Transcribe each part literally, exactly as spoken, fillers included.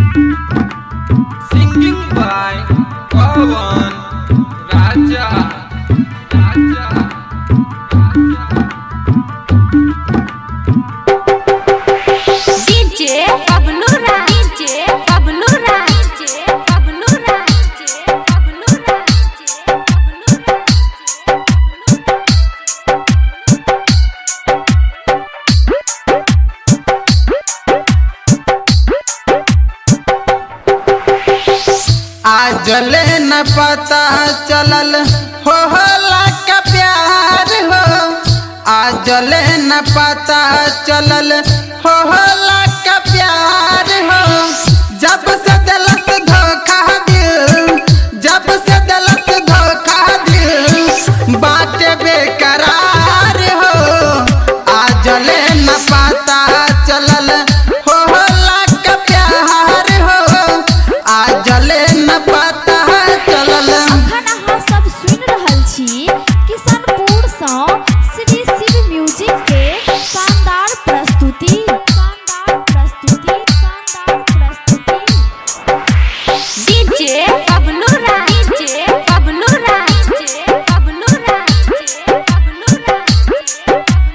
Singing by Pawan Raja. Raja. D J Pablo Raj, D J Pablo Raj, D J Pablo Raj, D J Pablo Raj, D J Pablo आजले न पता चलल हो होला का प्यार हो। आजले न पता चलल हो होला का प्यार हो। जब से दिलस धोखा दिल, जब से दिलस धोखा दिल बाटे बेकरार हो। आजले न पता चलल हो होला का प्यार हो। आजले न पता चलल। अखन अहाँ सब सुनि रहल छी किशनपुर सँ श्री शिव म्यूजिक के शानदार प्रस्तुति, शानदार प्रस्तुति, शानदार प्रस्तुति। DJ Pablu Raj, DJ Pablu Raj, DJ Pablu Raj, DJ Pablu Raj,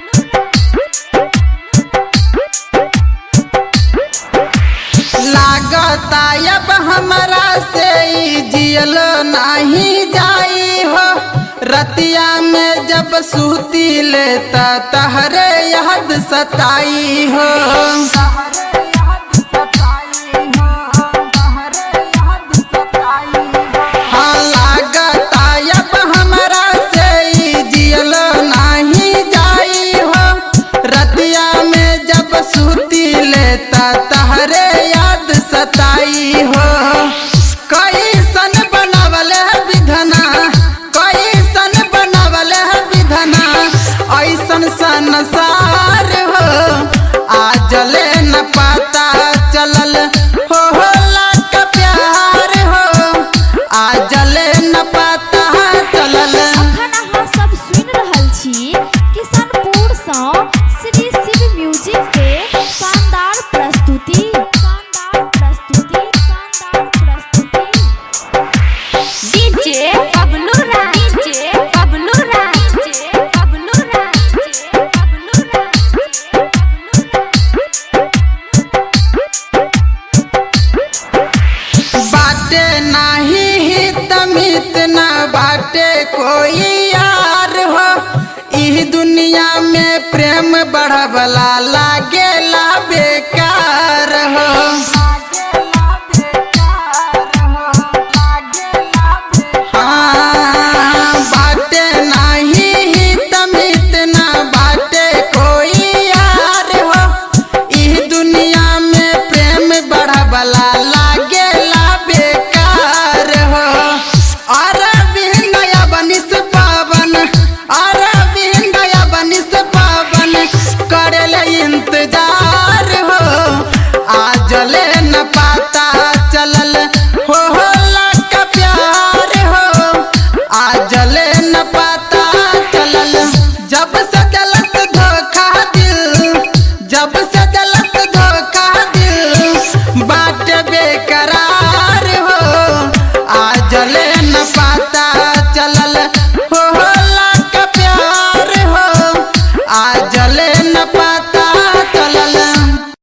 लागता अब हमरा से ई जियल नहीं जाई हो। रतिया में जब सूती लेता तहरे याद सताई हो। हाँ लागता अब हमरा से ई जियल नहीं जाई हो। रतिया में जब सूती लेता तहरे याद सताई हो। कैसन बनावल है विधना, कैसन बनावल है विधना, ऐसन संसार हो। आजले न पता चलल हो होला का प्यार हो। आजले न पता चलल। अखन अहाँ सब सुनि रहल छी किशनपुर सँ श्री शिव म्यूजिक के शानदार प्रस्तुति, शानदार प्रस्तुति, शानदार प्रस्तुति। DJ Pablu Raj, DJ Pablu Raj, DJ Pablu Raj, DJ Pablu Raj, DJ बाटे नाही हित मित ना बाटे कोई यार हो। इह दुनिया में प्रेम बढ़वला लागे